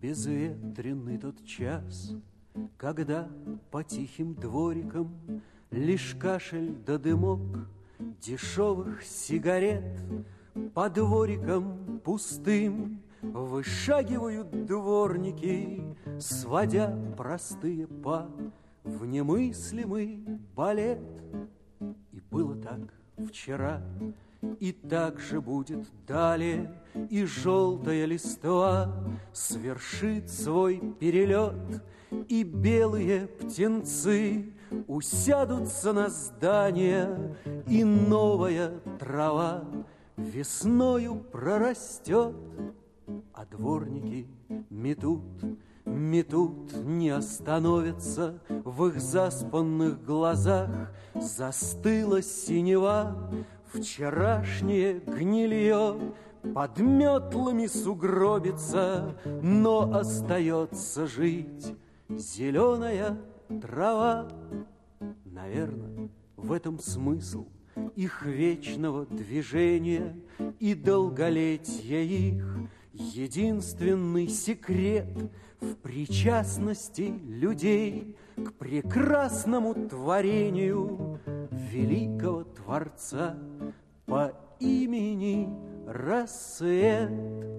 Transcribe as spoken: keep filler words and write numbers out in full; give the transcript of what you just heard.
безветренный тот час, когда по тихим дворикам лишь кашель да дымок дешевых сигарет. По дворикам пустым вышагивают дворники, сводя простые па в немыслимый балет. И было так вчера, и так же будет далее, и желтая листва свершит свой перелет, и белые птенцы усядутся на здания, и новая трава весною прорастет. А дворники метут, метут, не остановятся, в их заспанных глазах застыла синева. Вчерашнее гнилье под метлами сугробится, но остается жить зеленая трава. Наверно, в этом смысл их вечного движения и долголетия их. Единственный секрет в причастности людей к прекрасному творению великого Творца по имени Рассвет.